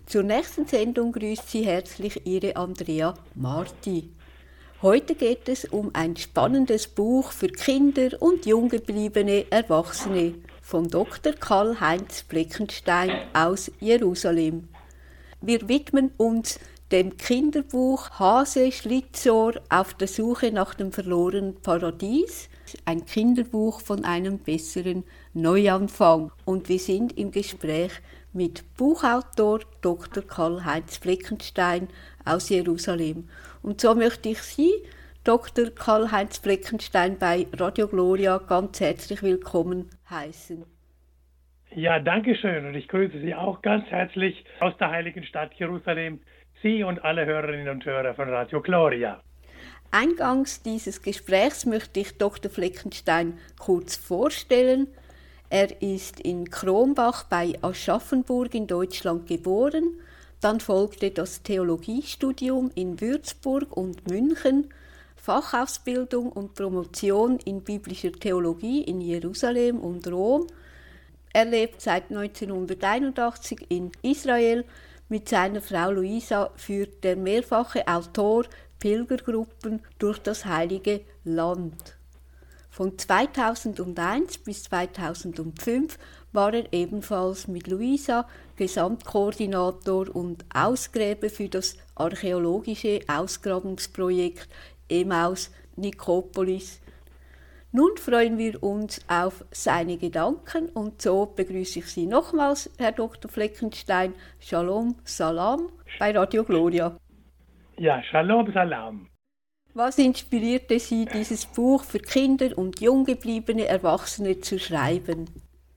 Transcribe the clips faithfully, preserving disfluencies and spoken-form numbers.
Zur nächsten Sendung grüßt Sie herzlich Ihre Andrea Marti. Heute geht es um ein spannendes Buch für Kinder und junggebliebene Erwachsene von Doktor Karl-Heinz Fleckenstein aus Jerusalem. Wir widmen uns dem Kinderbuch Hase Schlitzohr auf der Suche nach dem verlorenen Paradies, ein Kinderbuch von einem besseren Neuanfang. Und wir sind im Gespräch mit Buchautor Doktor Karl-Heinz Fleckenstein aus Jerusalem. Und so möchte ich Sie, Doktor Karl-Heinz Fleckenstein, bei Radio Gloria ganz herzlich willkommen heißen. Ja, danke schön und ich grüße Sie auch ganz herzlich aus der heiligen Stadt Jerusalem, Sie und alle Hörerinnen und Hörer von Radio Gloria. Eingangs dieses Gesprächs möchte ich Doktor Fleckenstein kurz vorstellen. Er ist in Kronbach bei Aschaffenburg in Deutschland geboren. Dann folgte das Theologiestudium in Würzburg und München, Fachausbildung und Promotion in biblischer Theologie in Jerusalem und Rom. Er lebt seit neunzehnhunderteinundachtzig in Israel. Mit seiner Frau Luisa führt der mehrfache Autor Pilgergruppen durch das Heilige Land. Von zweitausendeins bis zweitausendfünf war er ebenfalls mit Luisa Gesamtkoordinator und Ausgräber für das archäologische Ausgrabungsprojekt Emmaus Nikopolis. Nun freuen wir uns auf seine Gedanken und so begrüße ich Sie nochmals, Herr Doktor Fleckenstein. Shalom, Salam bei Radio Gloria. Ja, Shalom, Salam. Was inspirierte Sie, dieses Buch für Kinder und junggebliebene Erwachsene zu schreiben?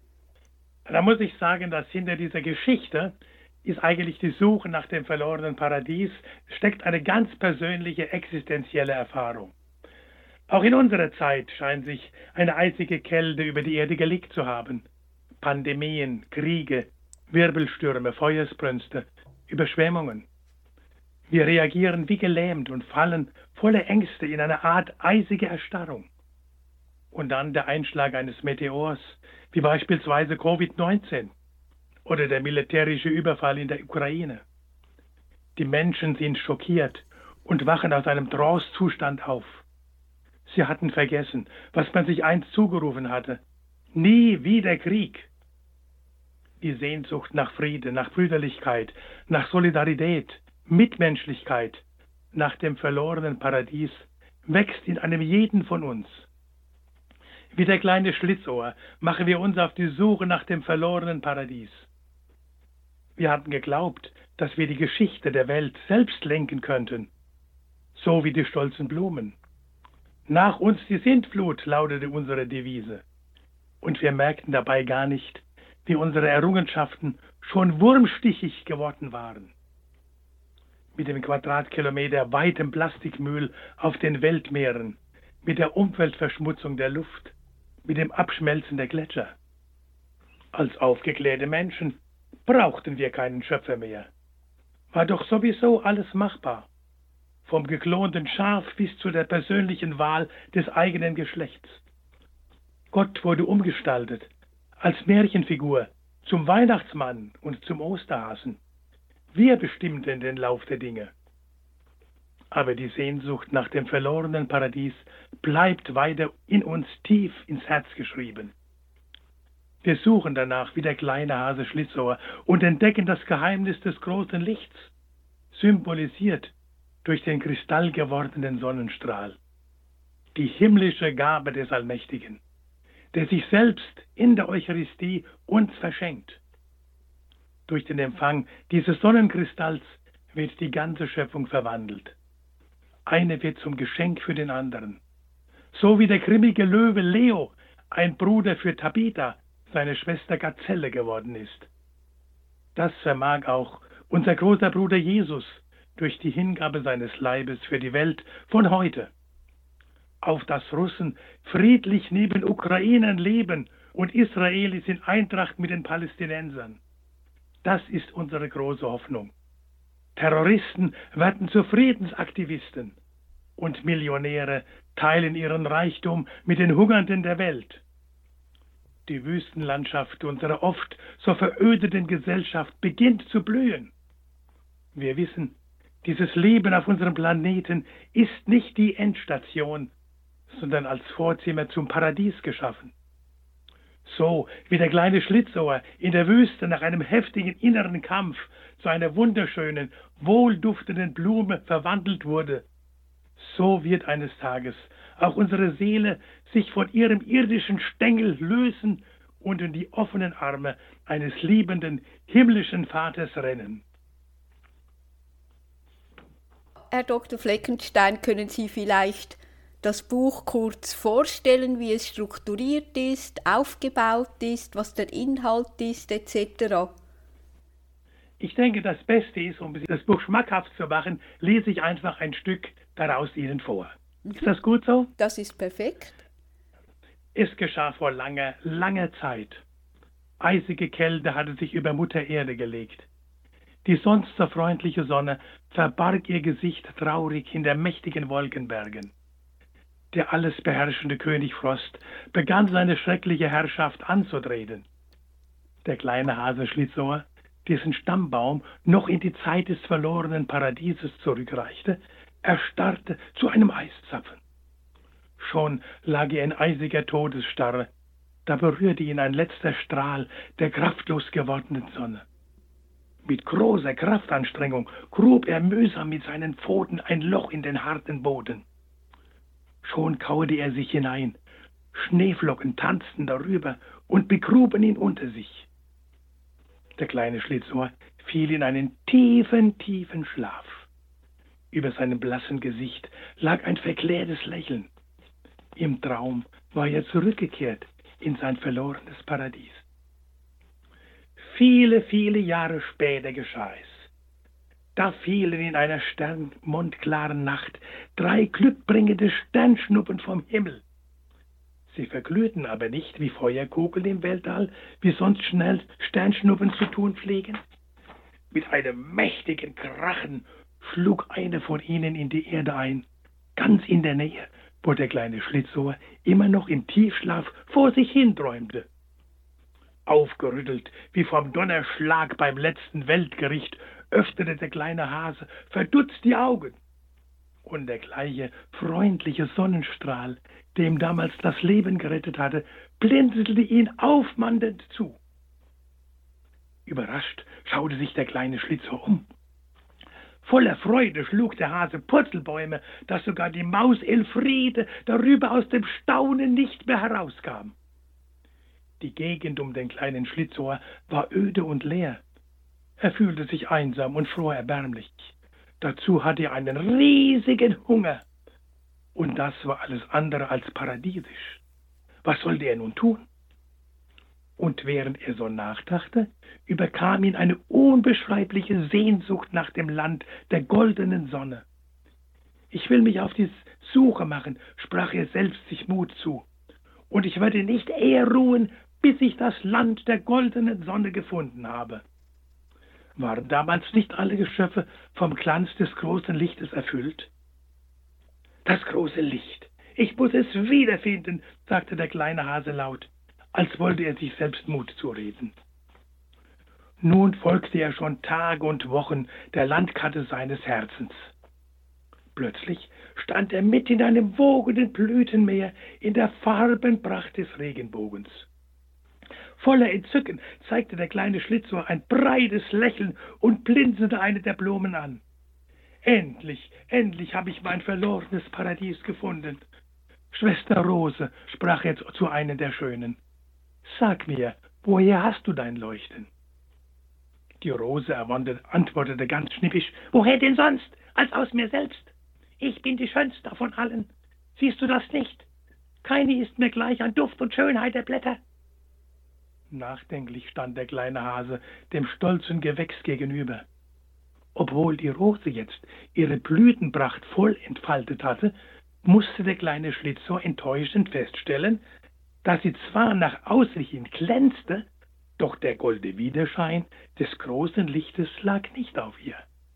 Da muss ich sagen, dass hinter dieser Geschichte ist eigentlich die Suche nach dem verlorenen Paradies, steckt eine ganz persönliche existenzielle Erfahrung. Auch in unserer Zeit scheint sich eine eisige Kälte über die Erde gelegt zu haben. Pandemien, Kriege, Wirbelstürme, Feuersbrünste, Überschwemmungen. Wir reagieren wie gelähmt und fallen voller Ängste in eine Art eisige Erstarrung. Und dann der Einschlag eines Meteors, wie beispielsweise Covid neunzehn oder der militärische Überfall in der Ukraine. Die Menschen sind schockiert und wachen aus einem Trancezustand auf. Sie hatten vergessen, was man sich einst zugerufen hatte. Nie wieder Krieg. Die Sehnsucht nach Frieden, nach Brüderlichkeit, nach Solidarität, Mitmenschlichkeit, nach dem verlorenen Paradies wächst in einem jeden von uns. Wie der kleine Schlitzohr machen wir uns auf die Suche nach dem verlorenen Paradies. Wir hatten geglaubt, dass wir die Geschichte der Welt selbst lenken könnten, so wie die stolzen Blumen. Nach uns die Sintflut, lautete unsere Devise. Und wir merkten dabei gar nicht, wie unsere Errungenschaften schon wurmstichig geworden waren. Mit dem Quadratkilometer weitem Plastikmüll auf den Weltmeeren, mit der Umweltverschmutzung der Luft, mit dem Abschmelzen der Gletscher. Als aufgeklärte Menschen brauchten wir keinen Schöpfer mehr. War doch sowieso alles machbar. Vom geklonten Schaf bis zu der persönlichen Wahl des eigenen Geschlechts. Gott wurde umgestaltet, als Märchenfigur, zum Weihnachtsmann und zum Osterhasen. Wir bestimmten den Lauf der Dinge. Aber die Sehnsucht nach dem verlorenen Paradies bleibt weiter in uns tief ins Herz geschrieben. Wir suchen danach wie der kleine Hase Schlitzohr und entdecken das Geheimnis des großen Lichts, symbolisiert durch den kristallgewordenen Sonnenstrahl. Die himmlische Gabe des Allmächtigen, der sich selbst in der Eucharistie uns verschenkt. Durch den Empfang dieses Sonnenkristalls wird die ganze Schöpfung verwandelt. Eine wird zum Geschenk für den anderen. So wie der grimmige Löwe Leo ein Bruder für Tabitha, seine Schwester Gazelle, geworden ist. Das vermag auch unser großer Bruder Jesus durch die Hingabe seines Leibes für die Welt von heute. Auf dass Russen friedlich neben Ukrainern leben und Israelis in Eintracht mit den Palästinensern. Das ist unsere große Hoffnung. Terroristen werden zu Friedensaktivisten und Millionäre teilen ihren Reichtum mit den Hungernden der Welt. Die Wüstenlandschaft unserer oft so verödeten Gesellschaft beginnt zu blühen. Wir wissen, dieses Leben auf unserem Planeten ist nicht die Endstation, sondern als Vorzimmer zum Paradies geschaffen. So wie der kleine Schlitzohr in der Wüste nach einem heftigen inneren Kampf zu einer wunderschönen, wohlduftenden Blume verwandelt wurde, so wird eines Tages auch unsere Seele sich von ihrem irdischen Stängel lösen und in die offenen Arme eines liebenden, himmlischen Vaters rennen. Herr Doktor Fleckenstein, können Sie vielleicht das Buch kurz vorstellen, wie es strukturiert ist, aufgebaut ist, was der Inhalt ist, et cetera? Ich denke, das Beste ist, um das Buch schmackhaft zu machen, lese ich einfach ein Stück daraus Ihnen vor. Mhm. Ist das gut so? Das ist perfekt. Es geschah vor langer, langer Zeit. Eisige Kälte hatte sich über Mutter Erde gelegt. Die sonst so freundliche Sonne verbarg ihr Gesicht traurig hinter mächtigen Wolkenbergen. Der alles beherrschende König Frost begann seine schreckliche Herrschaft anzutreten. Der kleine Hase Schlitzohr, dessen Stammbaum noch in die Zeit des verlorenen Paradieses zurückreichte, erstarrte zu einem Eiszapfen. Schon lag er in eisiger Todesstarre, da berührte ihn ein letzter Strahl der kraftlos gewordenen Sonne. Mit großer Kraftanstrengung grub er mühsam mit seinen Pfoten ein Loch in den harten Boden. Schon kauerte er sich hinein, Schneeflocken tanzten darüber und begruben ihn unter sich. Der kleine Schlitzohr fiel in einen tiefen, tiefen Schlaf. Über seinem blassen Gesicht lag ein verklärtes Lächeln. Im Traum war er zurückgekehrt in sein verlorenes Paradies. Viele, viele Jahre später geschah es. Da fielen in einer sternmondklaren Nacht drei glückbringende Sternschnuppen vom Himmel. Sie verglühten aber nicht wie Feuerkugeln im Weltall, wie sonst schnell Sternschnuppen zu tun pflegen. Mit einem mächtigen Krachen schlug eine von ihnen in die Erde ein, ganz in der Nähe, wo der kleine Schlitzohr immer noch im Tiefschlaf vor sich hin träumte. Aufgerüttelt wie vom Donnerschlag beim letzten Weltgericht, öffnete der kleine Hase verdutzt die Augen. Und der gleiche freundliche Sonnenstrahl, dem damals das Leben gerettet hatte, blinzelte ihn aufmandelnd zu. Überrascht schaute sich der kleine Schlitzohr um. Voller Freude schlug der Hase Purzelbäume, dass sogar die Maus Elfriede darüber aus dem Staunen nicht mehr herauskam. Die Gegend um den kleinen Schlitzohr war öde und leer. Er fühlte sich einsam und fror erbärmlich. Dazu hatte er einen riesigen Hunger. Und das war alles andere als paradiesisch. Was sollte er nun tun? Und während er so nachdachte, überkam ihn eine unbeschreibliche Sehnsucht nach dem Land der goldenen Sonne. Ich will mich auf die Suche machen, sprach er selbst sich Mut zu. Und ich werde nicht eher ruhen, bis ich das Land der goldenen Sonne gefunden habe. Waren damals nicht alle Geschöpfe vom Glanz des großen Lichtes erfüllt? Das große Licht, ich muss es wiederfinden, sagte der kleine Hase laut, als wollte er sich selbst Mut zureden. Nun folgte er schon Tage und Wochen der Landkarte seines Herzens. Plötzlich stand er mit in einem wogenden Blütenmeer in der Farbenpracht des Regenbogens. Voller Entzücken zeigte der kleine Schlitzohr ein breites Lächeln und blinzelte eine der Blumen an. Endlich, endlich habe ich mein verlorenes Paradies gefunden. Schwester Rose, sprach er zu einer der Schönen, sag mir, woher hast du dein Leuchten? Die Rose antwortete ganz schnippisch, woher denn sonst, als aus mir selbst? Ich bin die Schönste von allen. Siehst du das nicht? Keine ist mir gleich an Duft und Schönheit der Blätter. Nachdenklich stand der kleine Hase dem stolzen Gewächs gegenüber. Obwohl die Rose jetzt ihre Blütenpracht voll entfaltet hatte, musste der kleine Schlitzohr enttäuschend feststellen, dass sie zwar nach außen hin glänzte, doch der goldene Widerschein des großen Lichtes lag nicht auf ihr.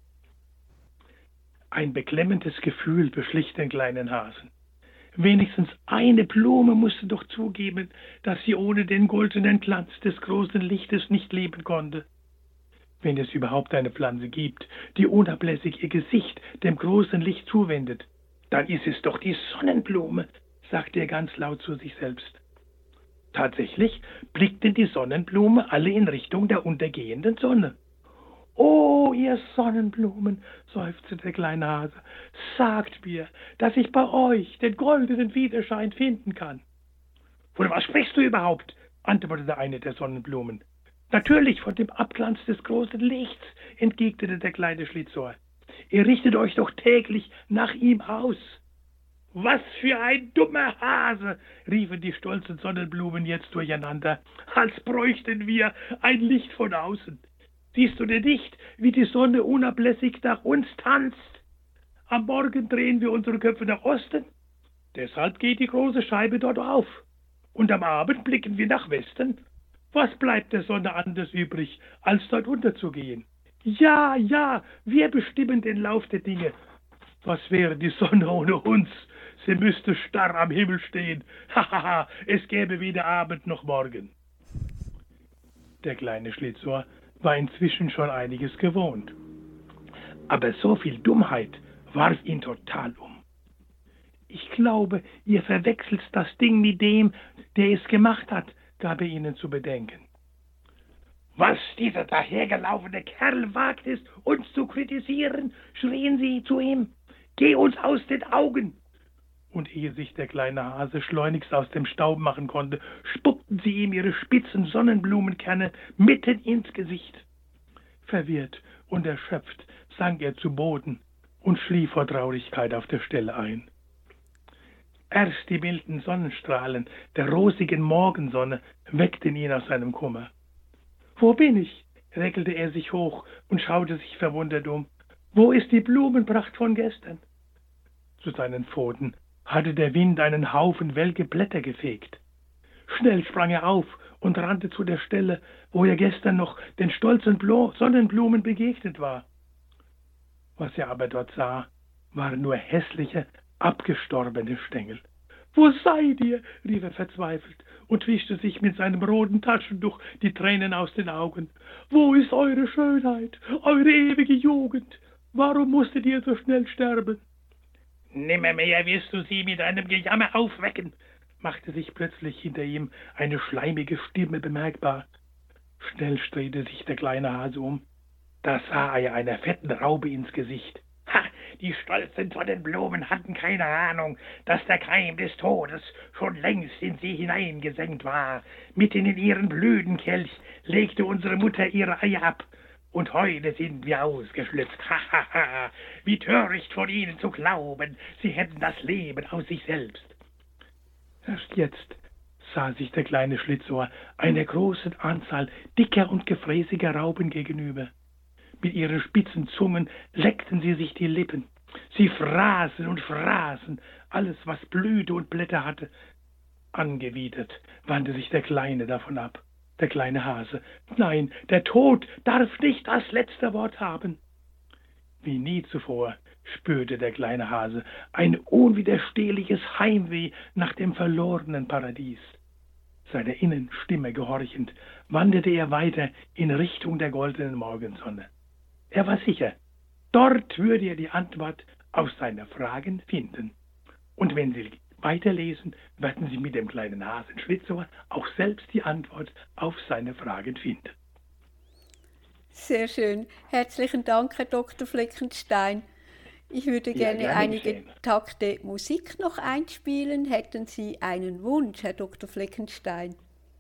Ein beklemmendes Gefühl beschlich den kleinen Hasen. Wenigstens eine Blume musste doch zugeben, dass sie ohne den goldenen Glanz des großen Lichtes nicht leben konnte. wenn es überhaupt eine Pflanze gibt, die unablässig ihr Gesicht dem großen Licht zuwendet, dann ist es doch die Sonnenblume, sagte er ganz laut zu sich selbst. Tatsächlich blickten die Sonnenblumen alle in Richtung der untergehenden Sonne. »Oh, ihr Sonnenblumen«, seufzte der kleine Hase, »sagt mir, dass ich bei euch den goldenen Widerschein finden kann.« »Von was sprichst du überhaupt?« antwortete eine der Sonnenblumen. »Natürlich von dem Abglanz des großen Lichts«, entgegnete der kleine Schlitzohr. »Ihr richtet euch doch täglich nach ihm aus.« »Was für ein dummer Hase«, riefen die stolzen Sonnenblumen jetzt durcheinander, »als bräuchten wir ein Licht von außen. Siehst du denn nicht, wie die Sonne unablässig nach uns tanzt? Am Morgen drehen wir unsere Köpfe nach Osten, deshalb geht die große Scheibe dort auf. Und am Abend blicken wir nach Westen. Was bleibt der Sonne anders übrig, als dort unterzugehen? Ja, ja, wir bestimmen den Lauf der Dinge. Was wäre die Sonne ohne uns? Sie müsste starr am Himmel stehen. Hahaha, es gäbe weder Abend noch Morgen.« Der kleine Schlitzohr war inzwischen schon einiges gewohnt. Aber so viel Dummheit warf ihn total um. »Ich glaube, ihr verwechselt das Ding mit dem, der es gemacht hat«, gab er ihnen zu bedenken. »Was dieser dahergelaufene Kerl wagt es, uns zu kritisieren«, schrien sie zu ihm. »Geh uns aus den Augen!« Und ehe sich der kleine Hase schleunigst aus dem Staub machen konnte, spuckten sie ihm ihre spitzen Sonnenblumenkerne mitten ins Gesicht. Verwirrt und erschöpft sank er zu Boden und schlief vor Traurigkeit auf der Stelle ein. Erst die milden Sonnenstrahlen der rosigen Morgensonne weckten ihn aus seinem Kummer. »Wo bin ich?« reckelte er sich hoch und schaute sich verwundert um. »Wo ist die Blumenpracht von gestern?« Zu seinen Pfoten hatte der Wind einen Haufen welke Blätter gefegt. Schnell sprang er auf und rannte zu der Stelle, wo er gestern noch den stolzen Blo- Sonnenblumen begegnet war. Was er aber dort sah, waren nur hässliche, abgestorbene Stängel. »Wo seid ihr?« rief er verzweifelt und wischte sich mit seinem roten Taschentuch die Tränen aus den Augen. »Wo ist eure Schönheit, eure ewige Jugend? Warum musstet ihr so schnell sterben?« »Nimmermehr wirst du sie mit einem Gejammer aufwecken«, machte sich plötzlich hinter ihm eine schleimige Stimme bemerkbar. Schnell drehte sich der kleine Hase um. Da sah er einer fetten Raupe ins Gesicht. »Ha, die stolzen Sonnenblumen hatten keine Ahnung, dass der Keim des Todes schon längst in sie hineingesenkt war. Mitten in ihren Blütenkelch legte unsere Mutter ihre Eier ab. Und heute sind wir ausgeschlüpft. Ha, ha, ha. Wie töricht von ihnen zu glauben, sie hätten das Leben aus sich selbst.« Erst jetzt sah sich der kleine Schlitzohr einer großen Anzahl dicker und gefräßiger Raupen gegenüber. Mit ihren spitzen Zungen leckten sie sich die Lippen. Sie fraßen und fraßen alles, was Blüte und Blätter hatte. Angewidert wandte sich der Kleine davon ab. Der kleine Hase. »Nein, der Tod darf nicht das letzte Wort haben.« Wie nie zuvor spürte der kleine Hase ein unwiderstehliches Heimweh nach dem verlorenen Paradies. Seiner Innenstimme gehorchend, wanderte er weiter in Richtung der goldenen Morgensonne. Er war sicher, dort würde er die Antwort auf seine Fragen finden. Und wenn Sie weiterlesen, werden Sie mit dem kleinen Hasen Schlitzohr auch selbst die Antwort auf seine Fragen finden. Sehr schön. Herzlichen Dank, Herr Doktor Fleckenstein. Ich würde Ja, gerne, gerne einige geschehen. Takte Musik noch einspielen. Hätten Sie einen Wunsch, Herr Doktor Fleckenstein?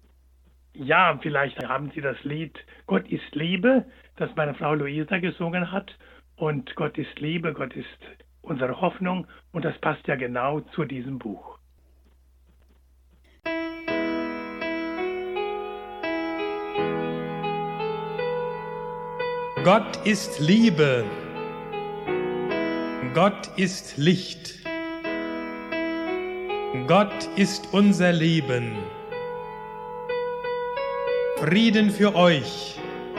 Ja, vielleicht haben Sie das Lied »Gott ist Liebe«, das meine Frau Luisa gesungen hat. Und Gott ist Liebe, Gott ist unsere Hoffnung. Und das passt ja genau zu diesem Buch. Gott ist Liebe. Gott ist Licht. Gott ist unser Leben. Frieden für euch.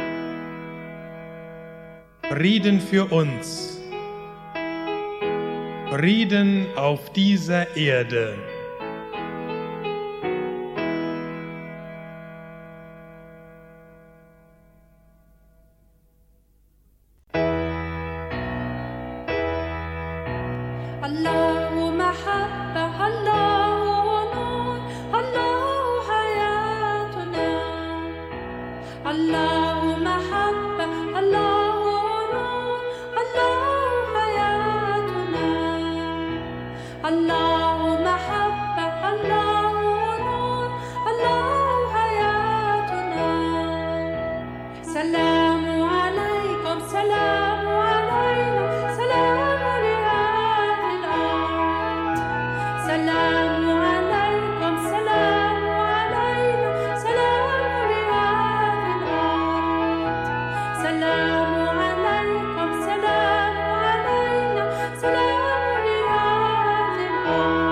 Frieden für uns. Frieden auf dieser Erde. الله محبة الله نور الله حياتنا الله محبة الله نور الله حياتنا الله محبة الله نور الله حياتنا سلام عليكم سلام علينا سلام لأهل الأرض سلام عليكم سلام علينا سلام لأهل الأرض سلام عليكم سلام علينا سلام لأهل الأرض.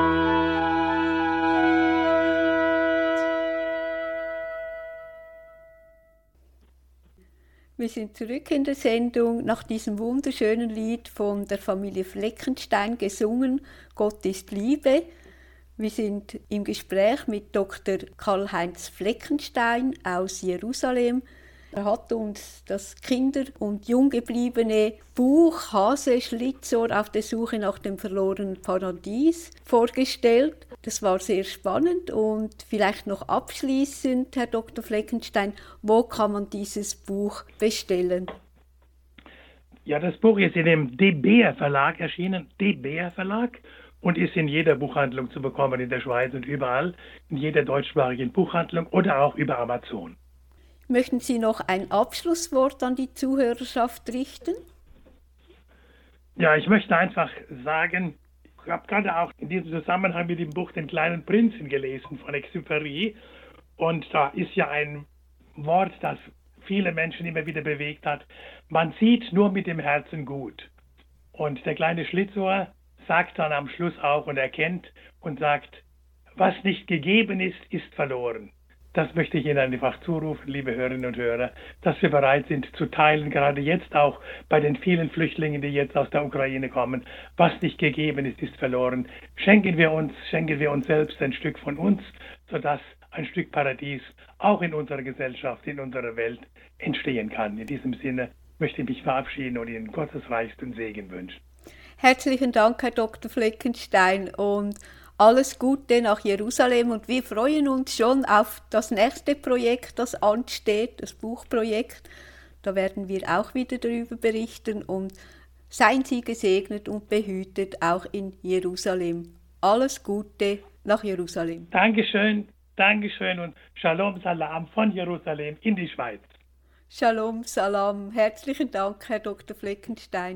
Wir sind zurück in der Sendung nach diesem wunderschönen Lied von der Familie Fleckenstein gesungen, Gott ist Liebe. Wir sind im Gespräch mit Doktor Karl-Heinz Fleckenstein aus Jerusalem. Er hat uns das Kinder- und Junggebliebene Buch Hase Schlitzohr auf der Suche nach dem verlorenen Paradies vorgestellt. Das war sehr spannend und vielleicht noch abschließend, Herr Doktor Fleckenstein, wo kann man dieses Buch bestellen? Ja, das Buch ist in dem De Beer Verlag erschienen, De Beer Verlag, und ist in jeder Buchhandlung zu bekommen in der Schweiz und überall, in jeder deutschsprachigen Buchhandlung oder auch über Amazon. Möchten Sie noch ein Abschlusswort an die Zuhörerschaft richten? Ja, ich möchte einfach sagen, ich habe gerade auch in diesem Zusammenhang mit dem Buch Den kleinen Prinzen gelesen von Exupéry, und da ist ja ein Wort, das viele Menschen immer wieder bewegt hat: Man sieht nur mit dem Herzen gut. Und der kleine Schlitzohr sagt dann am Schluss auch und erkennt und sagt, was nicht gegeben ist, ist verloren. Das möchte ich Ihnen einfach zurufen, liebe Hörerinnen und Hörer, dass wir bereit sind zu teilen, gerade jetzt auch bei den vielen Flüchtlingen, die jetzt aus der Ukraine kommen. Was nicht gegeben ist, ist verloren. Schenken wir uns, schenken wir uns selbst ein Stück von uns, sodass ein Stück Paradies auch in unserer Gesellschaft, in unserer Welt entstehen kann. In diesem Sinne möchte ich mich verabschieden und Ihnen Gottes reichsten Segen wünschen. Herzlichen Dank, Herr Doktor Fleckenstein, und alles Gute nach Jerusalem, und wir freuen uns schon auf das nächste Projekt, das ansteht, das Buchprojekt. Da werden wir auch wieder darüber berichten, und seien Sie gesegnet und behütet auch in Jerusalem. Alles Gute nach Jerusalem. Dankeschön, Dankeschön und Shalom Salam von Jerusalem in die Schweiz. Shalom Salam. Herzlichen Dank, Herr Doktor Fleckenstein.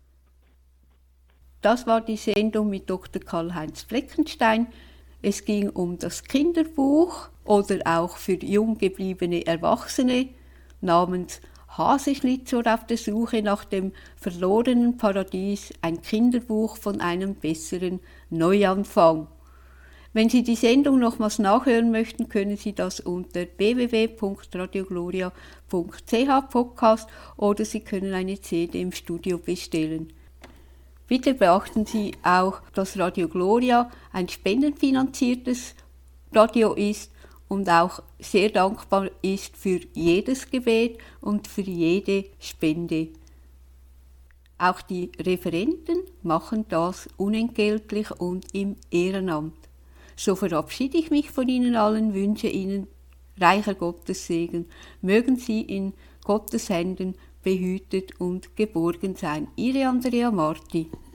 Das war die Sendung mit Doktor Karl-Heinz Fleckenstein. Es ging um das Kinderbuch oder auch für jung gebliebene Erwachsene namens Hase Schlitzohr auf der Suche nach dem verlorenen Paradies, ein Kinderbuch von einem besseren Neuanfang. Wenn Sie die Sendung nochmals nachhören möchten, können Sie das unter w w w punkt radio gloria punkt c h Podcast oder Sie können eine C D im Studio bestellen. Bitte beachten Sie auch, dass Radio Gloria ein spendenfinanziertes Radio ist und auch sehr dankbar ist für jedes Gebet und für jede Spende. Auch die Referenten machen das unentgeltlich und im Ehrenamt. So verabschiede ich mich von Ihnen allen, wünsche Ihnen reicher Gottessegen. Mögen Sie in Gottes Händen behütet und geborgen sein. Ihre Andrea Marti.